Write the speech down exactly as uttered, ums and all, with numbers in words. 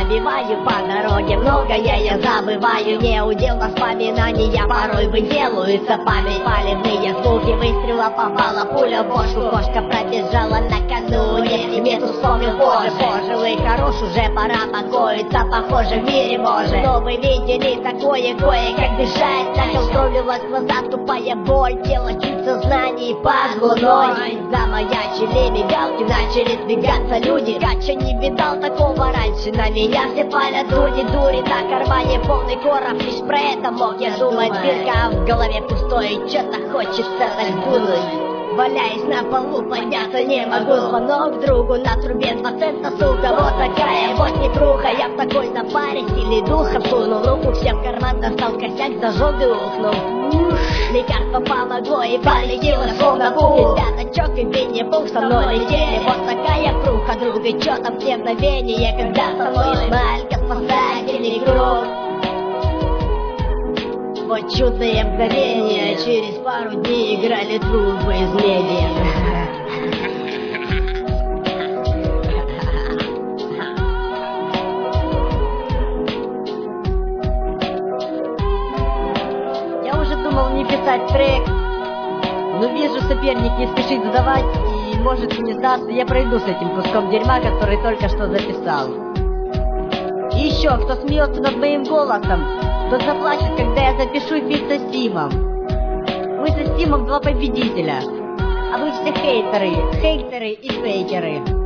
пробиваю по дороге, многое я забываю. Не удел воспоминания, порой выделываются память. Палевные звуки выстрела, попала пуля в бошку. Кошка пробежала накануне, и мету вспомнил позже. Пожил хорош, уже пора покоиться, похоже, в мире Божий. Но вы видели такое, кое-как дышать. Наколдовилась глаза, тупая боль, тело чуть сознание под луной. Замаячили мигалки, начали сбегаться люди. Кача не видал такого раньше, на меня все палят дури, дури. На кармане полный короб, лишь про это мог я думать. Дырка в голове пустой, что-то хочется так дунуть. Валяясь на полу, подняться не могу. Звонок другу на трубе, два цента, сука. Вот такая вот непруха. Я в такой запаре, силе духа сунул руку все в карман, достал косяк, зажег и ухнул. Лекарство помогло и полетело словно пух. Пятачок и Винни-Пух со мной летели. Вот такая пруха, друг, и чё там все мгновения, когда со мной смалька спасательный круг. Вот чудные мгновения, через пару дней играли трубы из меди. Я уже думал не писать трек, но вижу, соперник не спешит сдавать, и может не сдаться, я пройду с этим куском дерьма, который только что записал. И еще, кто смеется над моим голосом, тот заплачет, когда я запишу фит со Стимом. Мы со Стимом два победителя, а вы все хейтеры, хейтеры и фейкеры.